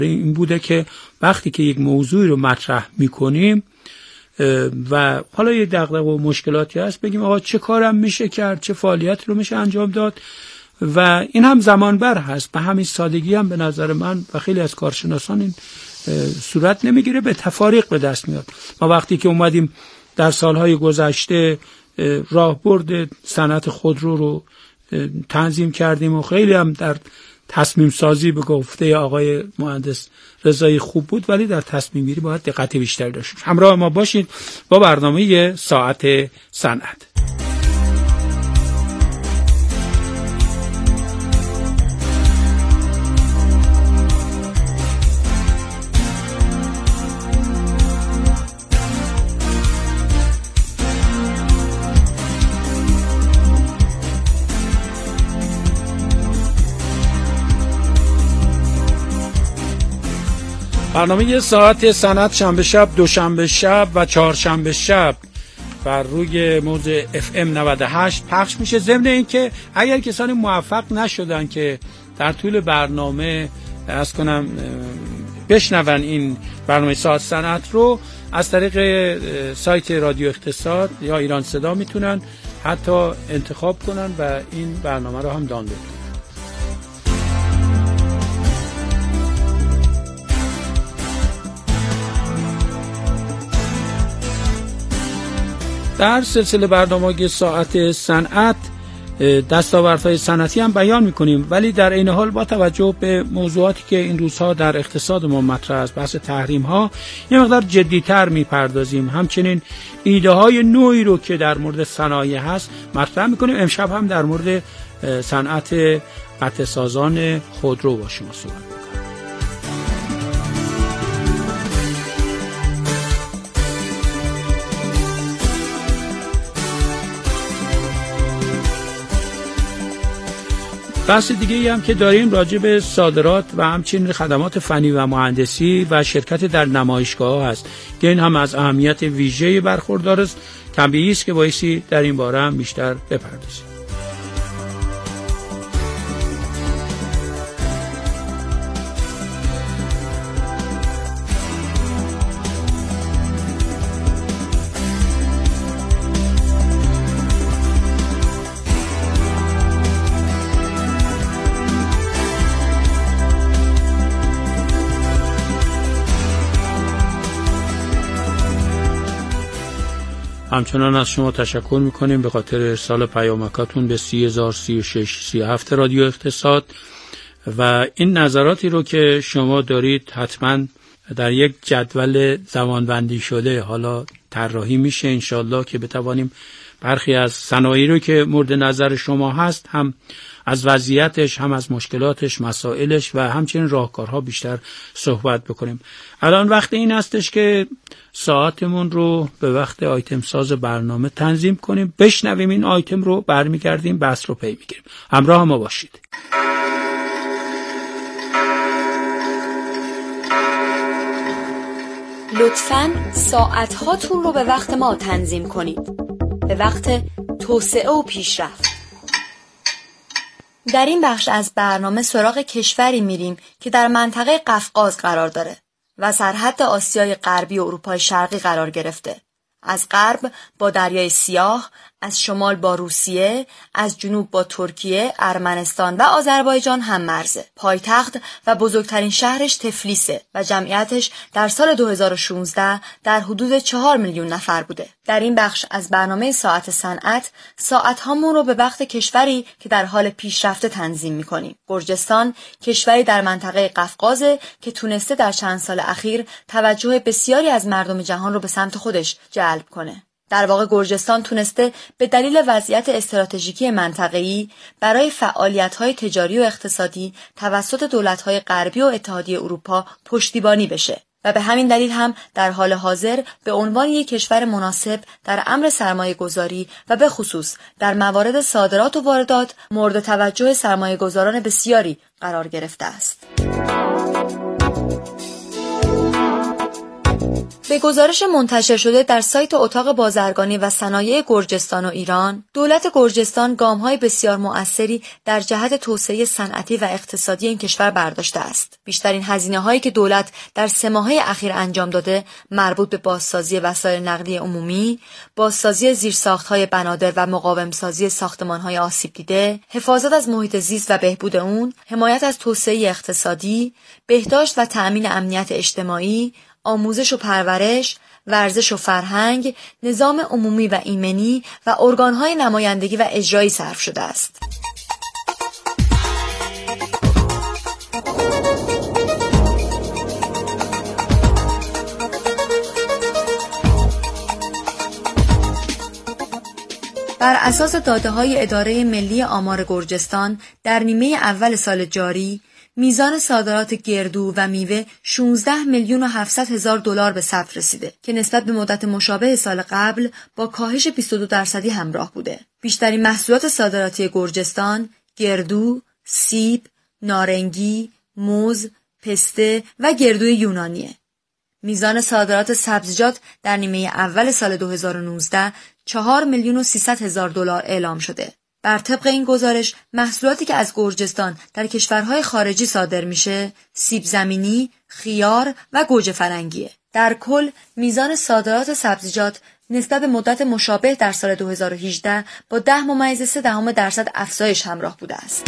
این بوده که وقتی که یک موضوعی رو مطرح میکنیم و حالا یه دغدغه و مشکلاتی هست، بگیم آقا چه کارم میشه کرد، چه فعالیتی رو میشه انجام داد، و این هم زمان بر هست. به همین سادگی هم به نظر من و خیلی از کارشناسان این صورت نمیگیره، به تفاریق به دست میاد. ما وقتی که اومدیم در سالهای گذشته راهبرد صنعت خودرو رو تنظیم کردیم و خیلی هم در تصمیم سازی به گفته آقای مهندس رضایی خوب بود، ولی در تصمیم گیری باید دقت بیشتری داشت. همراه ما باشید با برنامه ساعت صنعت. برنامه ساعت صنعت شنبه شب، دوشنبه شب و چهارشنبه شب بر روی موج FM 98 پخش میشه. ضمن این که اگر کسانی موفق نشدن که در طول برنامه بشنون این برنامه ساعت صنعت رو، از طریق سایت رادیو اقتصاد یا ایران صدا میتونن حتی انتخاب کنن و این برنامه رو هم دانلود کنن. در سلسله برنامه ساعت صنعت دستاوردهای صنعتی هم بیان میکنیم، ولی در این حال با توجه به موضوعاتی که این روزها در اقتصاد ما مطرح است، بحث تحریم ها، یه مقدار جدیتر میپردازیم. همچنین ایده های نوعی رو که در مورد صنایع هست مطرح میکنیم. امشب هم در مورد صنعت قطع سازان خودرو با شما صحبت میکنیم. بحث دیگه هم که داریم راجع به صادرات و همچنین خدمات فنی و مهندسی و شرکت در نمایشگاه هست که این هم از اهمیت ویژه‌ای برخوردار است. تنبیهی است که بایستی در این باره هم بیشتر بپردازیم. همچنان از شما تشکر میکنیم به خاطر ارسال پیامکاتون به 303637 رادیو اقتصاد و این نظراتی رو که شما دارید حتما در یک جدول زمانبندی شده حالا طراحی میشه انشالله که بتوانیم برخی از صنایعی رو که مورد نظر شما هست هم از وضعیتش، هم از مشکلاتش، مسائلش و همچنین راهکارها بیشتر صحبت بکنیم. الان وقت این هستش که ساعتمون رو به وقت آیتم ساز برنامه تنظیم کنیم. بشنویم این آیتم رو، برمیگردیم بحث رو پی میگیریم. همراه ما باشید. لطفاً ساعت هاتون رو به وقت ما تنظیم کنید، به وقت توسعه و پیشرفت. در این بخش از برنامه سراغ کشوری میریم که در منطقه قفقاز قرار داره و سرحد آسیای غربی و اروپای شرقی قرار گرفته. از غرب با دریای سیاه، از شمال با روسیه، از جنوب با ترکیه، ارمنستان و آذربایجان هم مرزه. پایتخت و بزرگترین شهرش تفلیسه و جمعیتش در سال 2016 در حدود 4 میلیون نفر بوده. در این بخش از برنامه ساعت صنعت، ساعت هامون رو به وقت کشوری که در حال پیشرفته تنظیم می‌کنیم. گرجستان کشوری در منطقه قفقازه که تونسته در چند سال اخیر توجه بسیاری از مردم جهان رو به سمت خودش جلب کنه. در واقع گرجستان تونسته به دلیل وضعیت استراتژیکی منطقه‌ای برای فعالیت‌های تجاری و اقتصادی توسط دولت‌های غربی و اتحادیه اروپا پشتیبانی بشه و به همین دلیل هم در حال حاضر به عنوان یک کشور مناسب در امر سرمایه‌گذاری و به خصوص در موارد صادرات و واردات مورد توجه سرمایه‌گذاران بسیاری قرار گرفته است. به گزارش منتشر شده در سایت اتاق بازرگانی و صنایع گرجستان و ایران، دولت گرجستان گام‌های بسیار مؤثری در جهت توسعه صنعتی و اقتصادی این کشور برداشته است. بیشترین هزینه‌هایی که دولت در 3 ماهه اخیر انجام داده مربوط به بازسازی وسایل نقلیه عمومی، بازسازی زیرساخت‌های بنادر و مقاوم‌سازی ساختمان‌های آسیب دیده، حفاظت از محیط زیست و بهبود اون، حمایت از توسعه اقتصادی، بهداشت و تأمین امنیت اجتماعی، آموزش و پرورش، ورزش و فرهنگ، نظام عمومی و ایمنی و ارگان‌های نمایندگی و اجرایی صرف شده است. بر اساس داده‌های اداره ملی آمار گرجستان در نیمه اول سال جاری، میزان صادرات گردو و میوه 16,700,000 به ثبت رسیده که نسبت به مدت مشابه سال قبل با کاهش 22% همراه بوده. بیشترین محصولات صادراتی گرجستان گردو، سیب، نارنگی، موز، پسته و گردوی یونانیه. میزان صادرات سبزیجات در نیمه اول سال 2019 $4,300,000 اعلام شده. بر طبق این گزارش محصولاتی که از گرجستان در کشورهای خارجی صادر میشه سیب زمینی، خیار و گوجه فرنگیه. در کل میزان صادرات سبزیجات نسبت به مدت مشابه در سال 2018 با 10.3% افزایش همراه بوده است.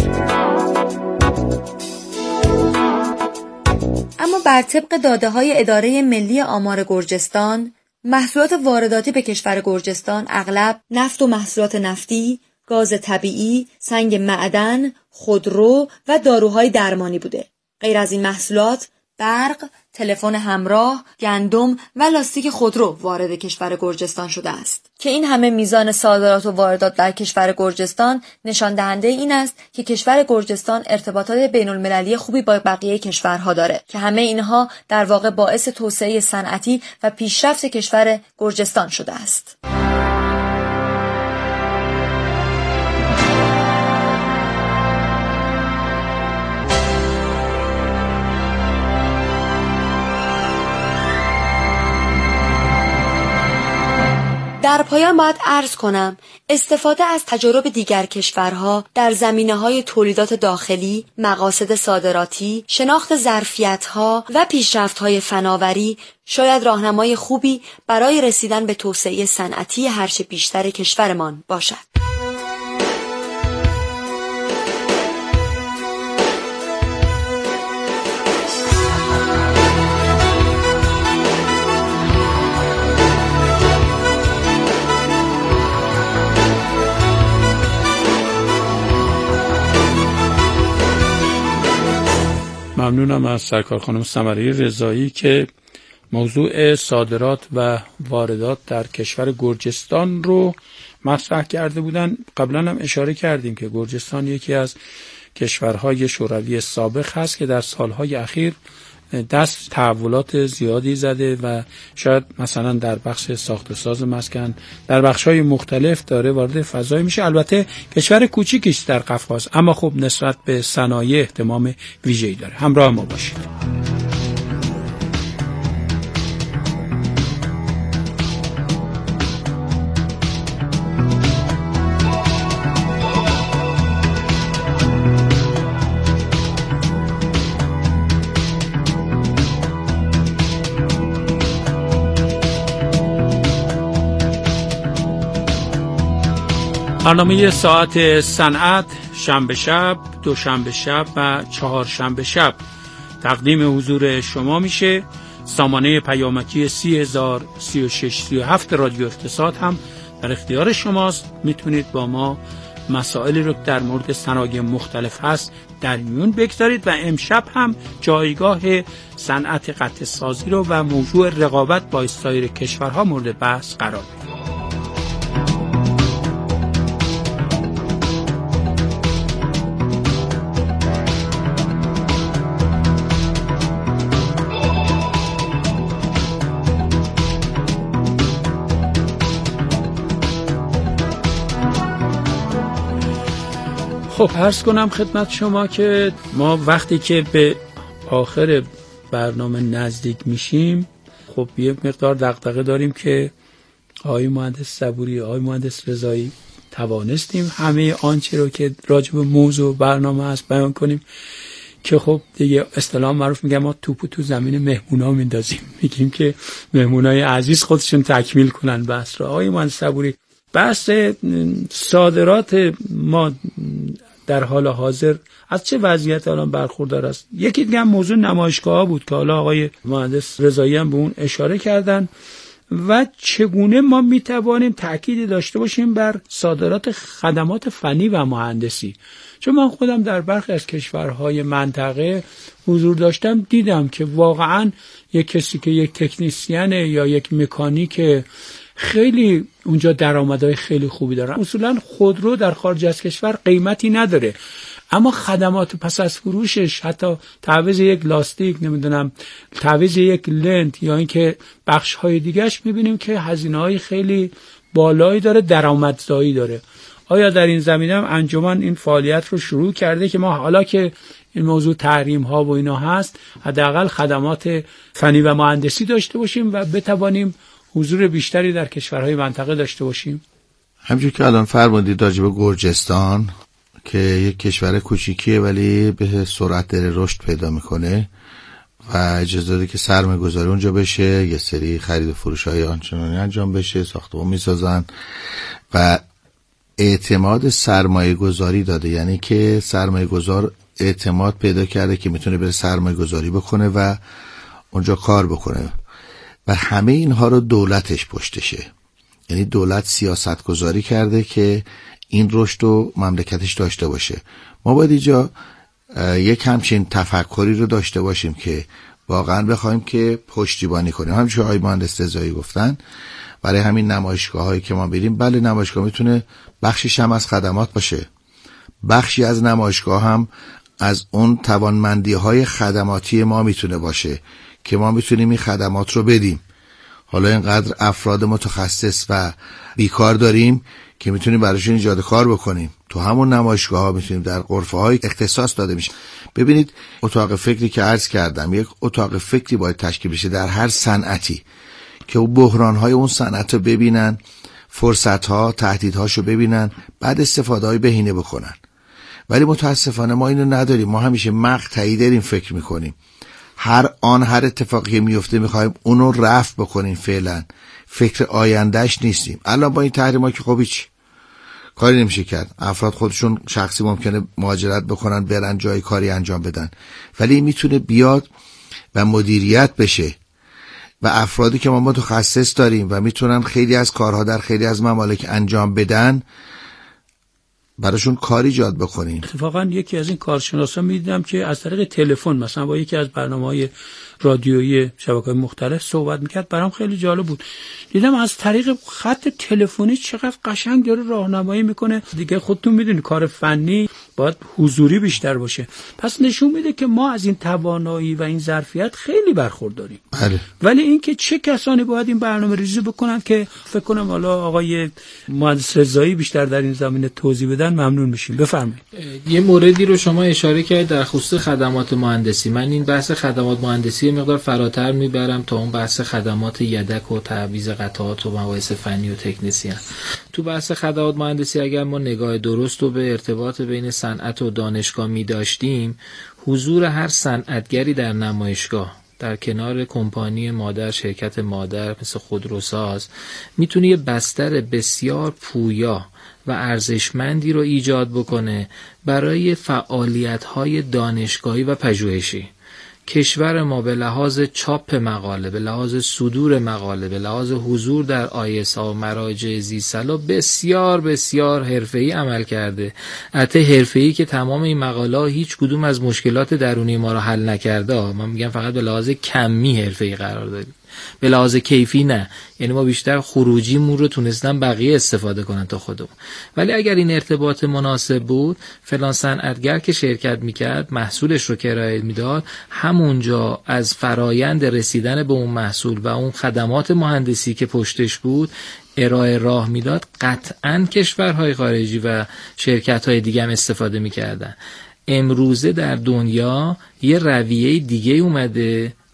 اما بر طبق داده‌های اداره ملی آمار گرجستان، محصولات وارداتی به کشور گرجستان اغلب نفت و محصولات نفتی، گاز طبیعی، سنگ معدن، خودرو و داروهای درمانی بوده. غیر از این محصولات، برق، تلفن همراه، گندم و لاستیک خودرو وارد کشور گرجستان شده است. که این همه میزان صادرات و واردات در کشور گرجستان نشان دهنده این است که کشور گرجستان ارتباطات بین المللی خوبی با بقیه کشورها داره که همه اینها در واقع باعث توسعه صنعتی و پیشرفت کشور گرجستان شده است. در پایان باید عرض کنم استفاده از تجارب دیگر کشورها در زمینه‌های تولیدات داخلی، مقاصد صادراتی، شناخت ظرفیت‌ها و پیشرفت‌های فناوری شاید راهنمای خوبی برای رسیدن به توسعه صنعتی هرچه بیشتر کشورمان باشد. ممنونم از سرکار خانم ثمره رضایی که موضوع صادرات و واردات در کشور گرجستان رو مطرح کرده بودن. قبلا هم اشاره کردیم که گرجستان یکی از کشورهای شوروی سابق هست که در سالهای اخیر دست تحولات زیادی زده و شاید مثلا در بخش ساخت و ساز مسکن در بخش‌های مختلف داره وارد فضای میشه. البته کشور کوچیکی است در قفقاز، اما خب نسبت به صنایع اهتمام ویژه‌ای داره. همراه ما باشید. برنامه ساعت صنعت شنبه شب، دوشنبه شب و چهارشنبه شب تقدیم حضور شما میشه. سامانه پیامکی 30,036,37 رادیو اقتصاد هم در اختیار شماست. میتونید با ما مسائلی رو در مورد صنایع مختلف هست در میون بگذارید و امشب هم جایگاه صنعت قطع سازی رو و موضوع رقابت با سایر کشورها مورد بحث قرار بدید. خب عرض کنم خدمت شما که ما وقتی که به آخر برنامه نزدیک میشیم خب یه مقدار دغدغه داریم که آقای مهندس صبوری، آقای مهندس رضایی توانستیم همه آنچه رو که راجع به موضوع برنامه هست بیان کنیم که خب دیگه اصطلاح معروف میگم ما توپو تو زمین مهمونا میندازیم، میگیم که مهمونای عزیز خودشون تکمیل کنن بحث رو. آقای مهندس صبوری، بحث صادرات ما در حال حاضر از چه وضعیت الان برخوردار است؟ یکی دیگه هم موضوع نمایشگاه‌ها بود که حالا آقای مهندس رضایی هم به اون اشاره کردن و چگونه ما میتوانیم تأکید داشته باشیم بر صادرات خدمات فنی و مهندسی. چون من خودم در برخی از کشورهای منطقه حضور داشتم، دیدم که واقعا یک کسی که یک تکنیسین یا یک مکانیک خیلی اونجا درآمدهای خیلی خوبی دارن. اصولا خودرو در خارج از کشور قیمتی نداره، اما خدمات پس از فروشش، حتی تعویض یک لاستیک، نمیدونم تعویض یک لنت یا اینکه بخش‌های دیگه‌اش، می‌بینیم که هزینه‌های خیلی بالایی داره، درآمدزایی داره. آیا در این زمینه هم انجمن این فعالیت رو شروع کرده که ما حالا که این موضوع تحریم‌ها و اینا هست، حداقل خدمات فنی و مهندسی داشته باشیم و بتوانیم حضور بیشتری در کشورهای منطقه داشته باشیم؟ همچون که الان فرمودید راجع به گرجستان که یک کشور کوچیکیه ولی به سرعت داره رشد پیدا میکنه و اجازه داده که سرمایه گذاری اونجا بشه، یه سری خرید و فروش های آنچنانی انجام بشه، ساختمان میسازن و اعتماد سرمایه گذاری داده، یعنی که سرمایه گذار اعتماد پیدا کرده که میتونه بره سرمایه گذاری بکنه و اونجا کار بکنه و همه اینها رو دولتش پشتشه. یعنی دولت سیاست گذاری کرده که این رشد رو مملکتش داشته باشه. ما باید اینجا یک همچین تفکری رو داشته باشیم که واقعا بخوایم که پشتیبانی کنیم. همچون آقای مهندس رضایی گفتن، برای همین نمایشگاه هایی که ما بریم، بله نمایشگاه میتونه بخشش هم از خدمات باشه، بخشی از نمایشگاه هم از اون توانمندی های خدماتی ما میتونه باشه که ما میتونیم این خدمات رو بدیم. حالا اینقدر افراد متخصص و بیکار داریم که میتونیم براشون ایجاد کار بکنیم. تو همون نمایشگاه ها میتونیم، در غرفه های اختصاص داده میشه. ببینید اتاق فکری که عرض کردم، یک اتاق فکری باید تشکیل بشه در هر صنعتی که بحران های اون صنعت رو ببینن، فرصت ها، تهدیدهاشو ببینن، بعد استفاده های بهینه بکنن. ولی متاسفانه ما اینو نداریم. ما همیشه مقطعی داریم فکر میکنیم، هر اتفاقی میفته میخوایم اونو رفع بکنیم، فعلا فکر آیندهش نیستیم. الان با این تحریما که خب هیچ کاری نمیشه کرد، افراد خودشون شخصی ممکنه مهاجرت بکنن، برن جای کاری انجام بدن، ولی میتونه بیاد و مدیریت بشه و افرادی که ما متخصص داریم و میتونن خیلی از کارها در خیلی از ممالک انجام بدن، براشون کاری ایجاد بکنیم. اتفاقا یکی از این کارشناسان میدیدم که از طریق تلفن مثلا با یکی از برنامه‌های رادیویی شبکه‌های مختلف صحبت میکرد، برام خیلی جالب بود. دیدم از طریق خط تلفنی چقدر قشنگ داره راهنمایی میکنه. دیگه خودتون میدونید کار فنی باید حضوری بیشتر باشه، پس نشون میده که ما از این توانایی و این ظرفیت خیلی برخورداریم. بله. ولی اینکه چه کسانی باید این برنامه ریزی بکنن که فکر کنم حالا آقای مهندس رضایی بیشتر در این زمینه توضیح بدن ممنون میشیم. بفرمایید. یه موردی رو شما اشاره کردید در خصوص خدمات مهندسی. من این بحث خدمات مهندسی مقدار فراتر میبرم تا اون بحث خدمات یدک و تعویض قطعات و مباحث فنی و تکنیسیان. تو بحث خدمات مهندسی اگر ما نگاه درست و به ارتباط بین صنعت و دانشگاه می داشتیم، حضور هر صنعتگری در نمایشگاه در کنار کمپانی مادر، شرکت مادر مثل خودروساز، میتونه یه بستر بسیار پویا و ارزشمندی رو ایجاد بکنه برای فعالیت‌های دانشگاهی و پژوهشی. کشور ما به لحاظ چاپ مقاله، به لحاظ صدور مقاله، به لحاظ حضور در آیسا و مراجع ذی‌صلاح بسیار بسیار حرفه‌ای عمل کرده. البته حرفه‌ای که تمام این مقاله‌ها هیچ کدوم از مشکلات درونی ما رو حل نکرده. من میگم فقط به لحاظ کمی حرفه‌ای قرار داریم، به لحاظ کیفی نه. یعنی ما بیشتر خروجیمون رو تونستن بقیه استفاده کنن تا خودمون. ولی اگر این ارتباط مناسب بود، فلان صنعتگر که شرکت میکرد محصولش رو کرایه میداد، همونجا از فرایند رسیدن به اون محصول و اون خدمات مهندسی که پشتش بود ارائه راه میداد، قطعاً کشورهای خارجی و شرکت‌های دیگه هم استفاده میکردن. امروزه در دنیا یه رویه دیگه اومده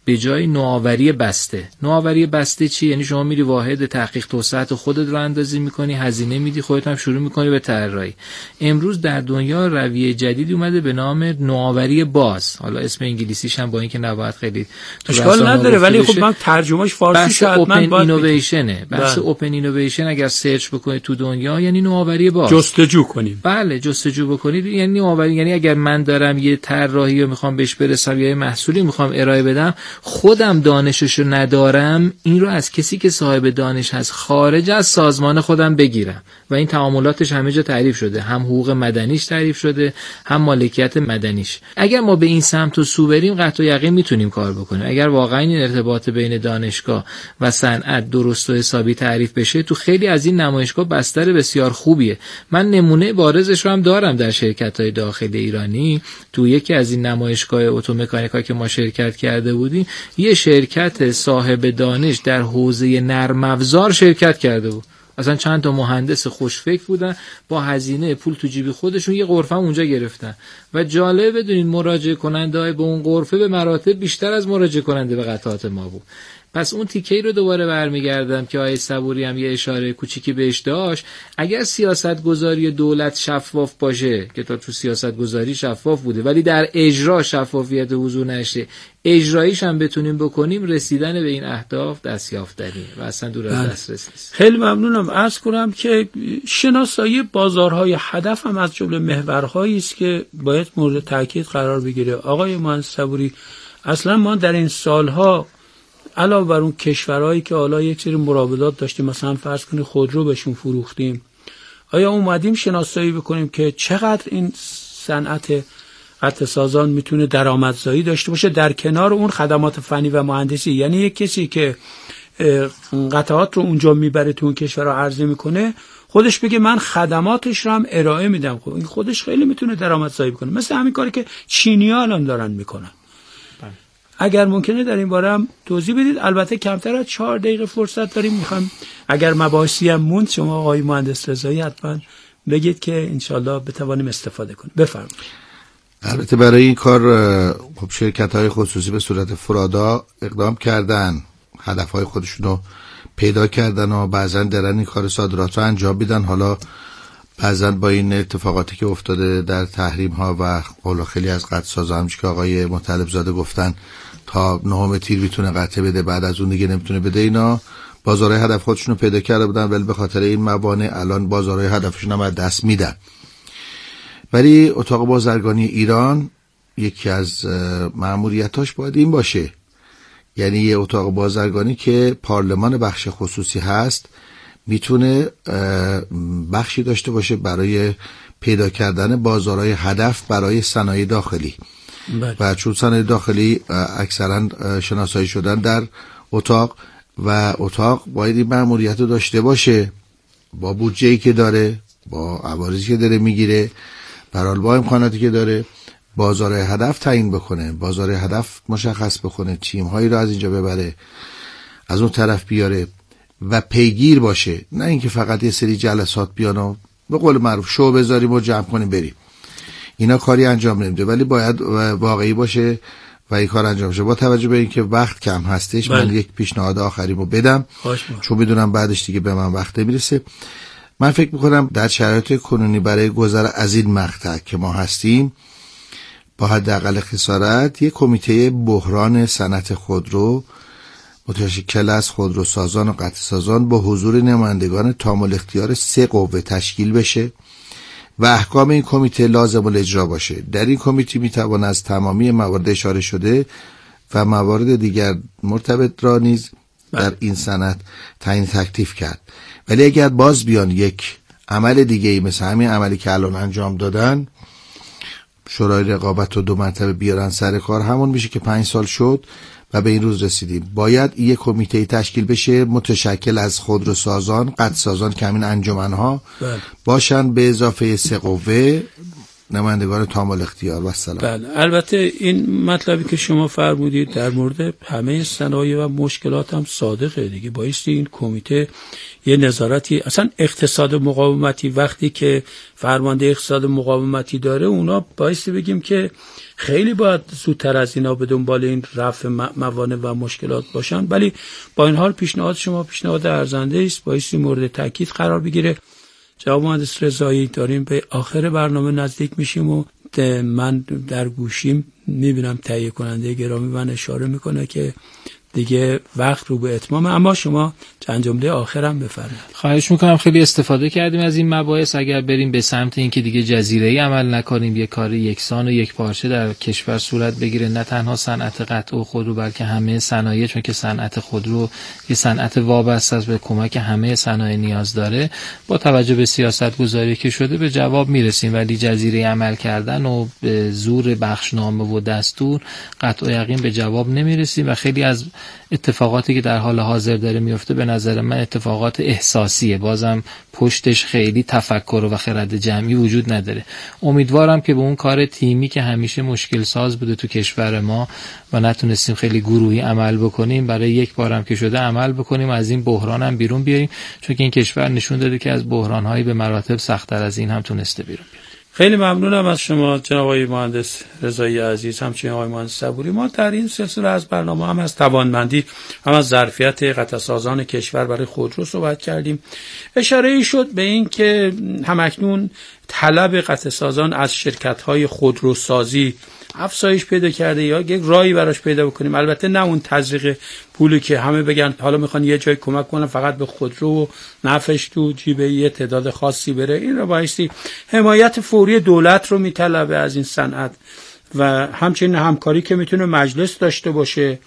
به جای نوآوری بسته. نوآوری بسته چی؟ یعنی شما میری واحد تحقیق توسعه خودت رو اندازی میکنی، هزینه میدی، خودت هم شروع میکنی به طراحی. امروز در دنیا رویه جدیدی اومده به نام نوآوری باز. حالا اسم انگلیسیش هم با اینکه نباید خیلی اشکال نداره، ولی خب من ترجمهش فارسی شد. اوپن اینویشنه. بحث اوپن اینویشن اگر سرچ بکنید تو دنیا یعنی نوآوری باز. جستجو کنیم. بله، جستجو بکنید یعنی نوآوری. یعنی اگر من دارم یه طراحی رو میخوام بهش برسم یا یه محصولی میخوام ارائه بدم، خودم دانششو ندارم، این رو از کسی که صاحب دانش هست خارج از سازمان خودم بگیرم و این تعاملاتش همه جا تعریف شده، هم حقوق مدنیش تعریف شده، هم مالکیت مدنیش. اگر ما به این سمت و سو بریم قطع و یقین میتونیم کار بکنیم. اگر واقعا این ارتباط بین دانشگاه و صنعت درست و حسابی تعریف بشه، تو خیلی از این نمایشگاه بستر بسیار خوبیه. من نمونه بارزش رو هم دارم در شرکت‌های داخل ایرانی. تو یکی از این نمایشگاه اتومکانیکا که ما شرکت کرده بودیم، یه شرکت صاحب دانش در حوزه نرم افزار شرکت کرده بود. اصلا چند تا مهندس خوشفکر بودن، با هزینه پول تو جیب خودشون یه غرفه اونجا گرفتن و جالب بدونین مراجعه کننده به اون غرفه به مراتب بیشتر از مراجعه کننده به قطعات ما بود. پس اون تیکه‌ای رو دوباره برمیگردم که آقای صبوری هم یه اشاره کوچیکی بهش داشت. اگر سیاست گذاری دولت شفاف باشه، که تو سیاست گذاری شفاف بوده ولی در اجرا شفافیت حضور نشه، اجراییش هم بتونیم بکنیم، رسیدن به این اهداف دستیافتنی و اصلا دور از دسترس نیست. خیلی ممنونم. عرض کنم که شناسایی بازارهای هدف هم از جمله محورهایی است که باید مورد تاکید قرار بگیره. آقای مهندس صبوری، اصلا ما در این سالها علاوه بر اون کشورهایی که حالا یک سری مراودات داشتیم، مثلا فرض کنید خودرو بهشون فروختیم، آیا اومدیم شناسایی بکنیم که چقدر این صنعت قطع سازان میتونه درآمدزایی داشته باشه در کنار اون خدمات فنی و مهندسی؟ یعنی یک کسی که قطعات رو اونجا میبره تو اون کشورها عرضه میکنه، خودش بگه من خدماتش رو هم ارائه میدم، خب این خودش خیلی میتونه درآمدزایی بکنه، مثل همین کاری که چینی‌ها الان دارن میکنن. اگر ممکنه در این باره هم توضیح بدید. البته کمتر از 4 دقیقه فرصت داریم. میخوام اگر مباحثی هم موند شما آقای مهندس رضایی حتما بگید که انشالله بتوانیم استفاده کنیم. بفرمایید. البته برای این کار خب شرکت‌های خصوصی به صورت فرادا اقدام کردن، هدف‌های خودشون رو پیدا کردن و بعضا دارن این کار صادرات رو انجام میدن. حالا بعضا با این اتفاقاتی که افتاده در تحریم ها و قول خیلی از قطع سازا، همچون که آقای مطلب زاده گفتن تا 9 تیر میتونه قطع بده، بعد از اون دیگه نمیتونه بده، اینا بازارهای هدف خودشون رو پیدا کرده بودن ولی به خاطر این موانع الان بازارهای هدفشون هم از دست میدن. ولی اتاق بازرگانی ایران یکی از مأموریتاش باید این باشه، یعنی یه اتاق بازرگانی که پارلمان بخش خصوصی هست میتونه بخشی داشته باشه برای پیدا کردن بازارهای هدف برای صنایع داخلی. و چون صنایع داخلی اکثرا شناسایی شدن در اتاق و اتاق باید این مأموریت رو داشته باشه، با بودجه‌ای که داره، با عوارضی که داره میگیره، برحال با امکاناتی که داره، بازارهای هدف تعیین بکنه، بازارهای هدف مشخص بکنه، تیم‌هایی رو از اینجا ببره، از اون طرف بیاره و پیگیر باشه. نه اینکه فقط یه سری جلسات بیان و به قول معروف شو بذاریم و جمع کنیم بریم، اینا کاری انجام نمیده. ولی باید واقعی باشه و این کار انجام شه. با توجه به اینکه وقت کم هستش من یک پیشنهاد آخریمو بدم چون میدونم بعدش دیگه به من وقت نمیرسه. من فکر میکنم در شرایط کنونی برای گذر از این مقطع که ما هستیم با حداقل خسارت یک کمیته بحران صنعت خودرو متشکل از خودروسازان و قطع سازان با حضور نمایندگان تام الاختیار 3 قوه تشکیل بشه و احکام این کمیته لازم الاجرا باشه. در این کمیته میتوان از تمامی موارد اشاره شده و موارد دیگر مرتبط را نیز در این سند تعیین تکلیف کرد. ولی اگر باز بیان یک عمل دیگه‌ای مثل همین عملی که الان انجام دادن، شورای رقابت رو 2 مرتبه بیارن سر کار، همون میشه که 5 سال شد و به این روز رسیدیم. باید یک کمیته تشکیل بشه متشکل از خودروسازان، قطع سازان که همین انجمن‌ها باشن به اضافه 3 قوه نمایندگان تام الاختیار. و سلام. بله، البته این مطلبی که شما فرمودید در مورد همه صنایع و مشکلات هم صادقه دیگه. بایستی این کمیته یه نظارتی، اصلا اقتصاد مقاومتی وقتی که فرمانده اقتصاد مقاومتی داره، اونا بایستی بگیم که خیلی باید زودتر از اینا به دنبال این رفع موانع و مشکلات باشن، ولی با این حال پیشنهاد شما پیشنهاد ارزنده است، بایستی مورد تاکید قرار بگیره. جناب مهندس رضایی، داریم به آخر برنامه نزدیک میشیم و من در گوشیم میبینم تهیه کننده گرامی من اشاره میکنه که دیگه وقت رو به اتمامه، اما شما چند جمله آخرم بفرمایید. خواهش میکنم. خیلی استفاده کردیم از این مباحث. اگر بریم به سمت این که دیگه جزیره‌ای عمل نکنیم، یک کار یکسان و یک پارچه در کشور صورت بگیره، نه تنها صنعت قطع و خودرو بلکه همه صنایع، چون که صنعت خودرو یه صنعت وابسته است، به کمک همه صنایع نیاز داره. با توجه به سیاست گذاری که شده به جواب میرسیم، ولی جزیره‌ای عمل کردن و به زور بخشنامه و دستور قطع و یقین به جواب نمیرسیم و خیلی از اتفاقاتی که در حال حاضر داره میفته به نظر من اتفاقات احساسیه، بازم پشتش خیلی تفکر و خرد جمعی وجود نداره. امیدوارم که به اون کار تیمی که همیشه مشکل ساز بوده تو کشور ما و نتونستیم خیلی گروهی عمل بکنیم، برای یک بارم که شده عمل بکنیم و از این بحران هم بیرون بیاریم، چون که این کشور نشون داده که از بحران‌های به مراتب سخت‌تر از این هم تونسته بیرون بیاره. خیلی ممنونم از شما جناب آقای مهندس رضایی عزیز، همچنین آقای مهندس صبوری. ما در این سلسله از برنامه هم از توانمندی، هم از ظرفیت قطعه‌سازان کشور برای خودرو صحبت کردیم. اشاره شد به این که همکنون طلب قطعه‌سازان از شرکت‌های خودروسازی افزایش پیدا کرده، یا یک راهی براش پیدا بکنیم. البته نه اون تزریق پولی که همه بگن حالا میخوان یه جای کمک کنن فقط به خودرو و نفعش تو جیب یه تعداد خاصی بره. این رو بایستی حمایت فوری دولت رو میطلبه از این صنعت و همچنین همکاری که میتونه مجلس داشته باشه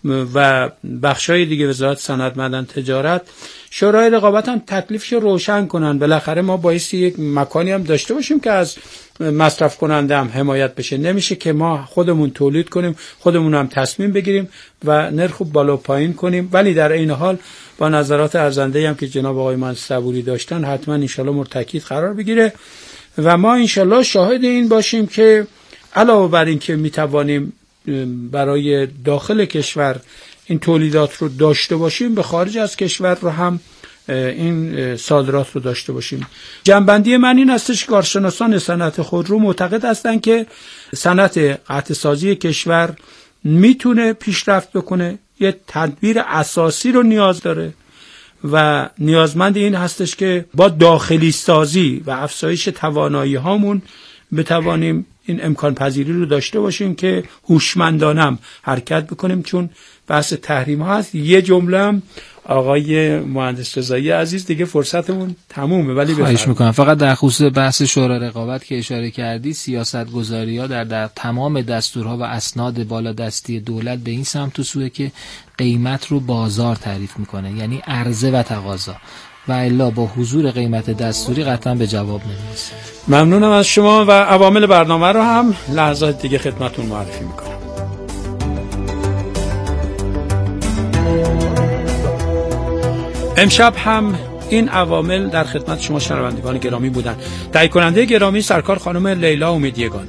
و بخشای دیگه، وزارت صنعت، معدن، تجارت، شورای رقابت هم تکلیفش روشن کنن. بالاخره ما بایستی یک مکانی هم داشته باشیم که از مصرف کننده هم حمایت بشه. نمیشه که ما خودمون تولید کنیم، خودمون هم تصمیم بگیریم و نرخ بالا پایین کنیم، ولی در این حال با نظرات ارزنده هم که جناب آقای مهندس صبوری داشتن حتما انشالله مورد تاکید قرار بگیره و ما انشالله شاهد این باشیم که علاوه بر این که میتوانیم برای داخل کشور این تولیدات رو داشته باشیم، به خارج از کشور رو هم این صادرات رو داشته باشیم. جنبندی من این هستش که کارشناسان صنعت خودرو معتقد هستند که صنعت قطع سازی کشور میتونه پیشرفت بکنه، یه تدبیر اساسی رو نیاز داره و نیازمند این هستش که با داخلی سازی و افزایش توانایی هامون بتوانیم این امکان پذیری رو داشته باشیم که هوشمندانه حرکت بکنیم، چون بحث تحریم ها هست. یه جمله هم آقای مهندس رضایی عزیز، دیگه فرصتمون تمومه، ولی خواهش میکنم فقط در خصوص بحث شورای رقابت که اشاره کردی، سیاست گذاری ها در تمام دستورها و اسناد بالادستی دولت به این سمت و سوه که قیمت رو بازار تعریف میکنه، یعنی عرضه و تقاضا، و الا با حضور قیمت دستوری قطعا به جواب نمیرسه. ممنونم از شما و عوامل برنامه رو هم لحظات دیگه خدمتتون معرفی میکنم. امشب هم این عوامل در خدمت شما شنوندگان گرامی بودن. تهیه کننده گرامی سرکار خانم لیلا امیدیگانه.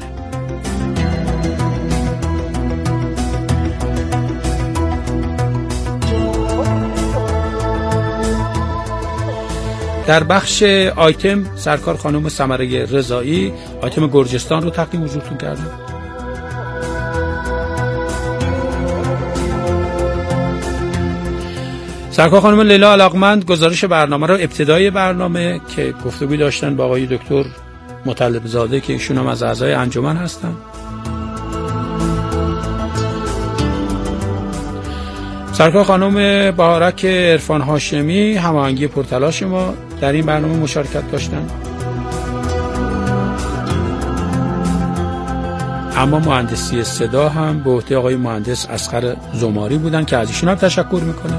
در بخش آیتم سرکار خانم سمره رضایی آیتم گرجستان رو تقدیم حضورتون کردم. سرکار خانم لیلا علاقمند گزارش برنامه رو، ابتدای برنامه که گفتگوی داشتن با آقای دکتر مطلب زاده که ایشون هم از اعضای انجمن هستن. سرکار خانم بهارک عرفان هاشمی هماهنگی پرتلاش ما در این برنامه مشارکت داشتن. اما مهندسی صدا هم به عهده آقای مهندس اصغر زماری بودن که از ایشون هم تشکر میکنه.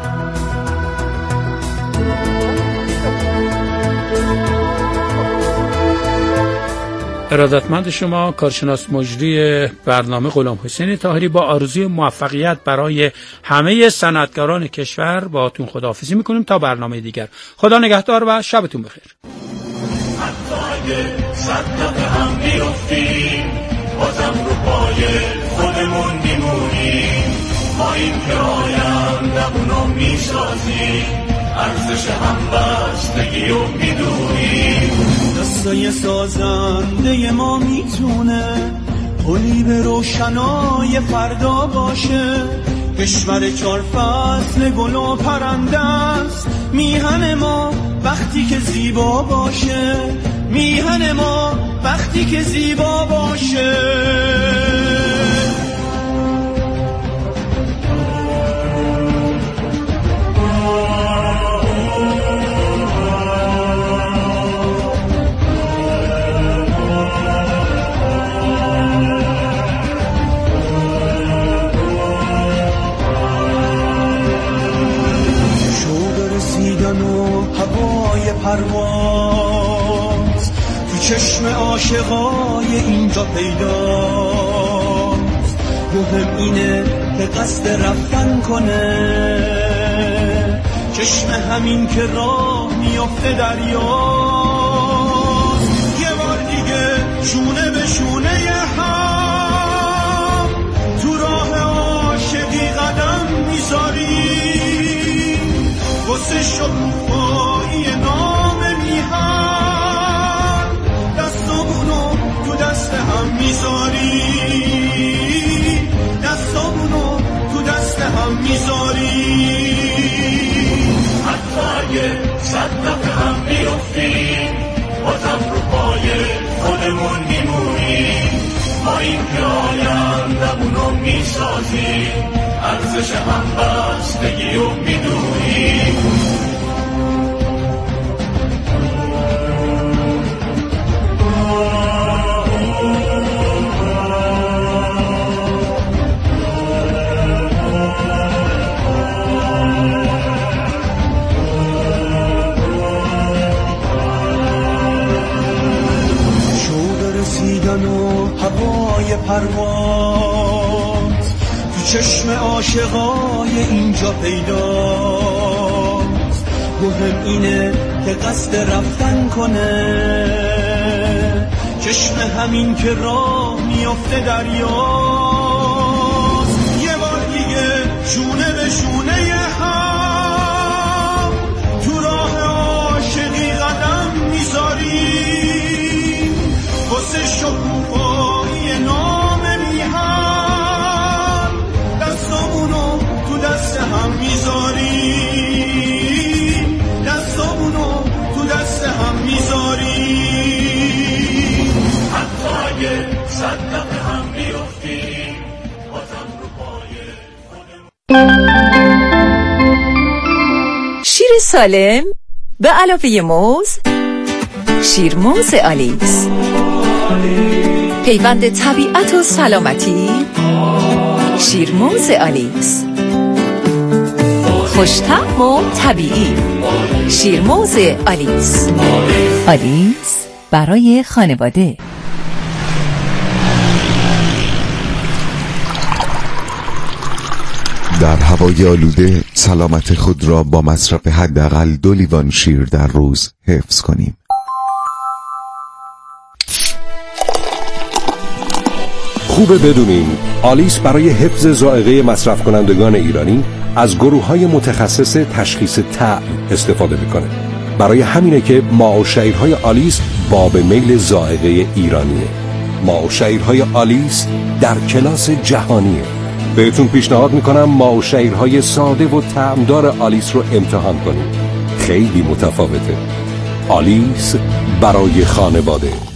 ارادتمند شما کارشناس مجری برنامه غلام حسین طاهری با آرزوی موفقیت برای همه صنعتگران کشور باهاتون خداحافظی میکنیم تا برنامه دیگر. خدا نگهدار و شبتون بخیر. حتی اگه صد هم بیفتیم بازم رو پای خودمون میمونیم، ما این که آیندمونو میسازیم، ارزش همبستگی رو میدونیم. دستای سازنده ما میتونه کلیب روشنای فردا باشه، کشور 4 فصل گل و پرنده است. میهن ما وقتی که زیبا باشه، میهن ما وقتی که زیبا باشه. پرواز تو چشم عاشقای اینجا پیداست. مهم اینه که قصد رفتن کنه، چشم همین که راه میافته دریاست. یه بار دیگه شونه به شونه هم تو راه عاشقی قدم میذاریم، واسه شکوفایی نام میهن دستامونو تو دست هم میذاریم، دستامونو تو دست هم میذاریم. حتی اگه 100 دفعه هم بیفتیم بازم رو پای خودمون میمونیم. ما این که آیندمونو میسازیم، ارزش همبستگی رو میدونیم. هوای پرواز تو چشم عاشقای اینجا پیداست. مهم اینه که قصد رفتن کنه، چشم همین که راه میافته دریاست. یه بار دیگه شونه به شونه هم تو راه عاشقی قدم میذاریم، واسه شکوفایی نام میهن دستامونو تو دست هم میذاریم، دستامونو تو دست هم میذاریم. حتی اگه 100 دفعه هم بیفتیم بازم رو پای خودمون. شیر سالم به علاوه موز، شیرموز آلیس، پیوند طبیعت و سلامتی. شیرموز آلیس، خوش‌طعم و طبیعی. شیرموز آلیس، آلیس برای خانواده. در هوای آلوده سلامت خود را با مصرف حداقل 2 لیوان شیر در روز حفظ کنیم. خوبه بدونین آلیس برای حفظ ذائقه مصرف کنندگان ایرانی از گروه‌های متخصص تشخیص طعم استفاده میکنه. برای همینه که ماء و شعیرهای آلیس باب میل ذائقه ایرانیه. ماء و شعیرهای آلیس در کلاس جهانیه. بهتون پیشنهاد میکنم ماء و شعیرهای ساده و طعمدار آلیس رو امتحان کنید. خیلی متفاوته. آلیس برای خانواده.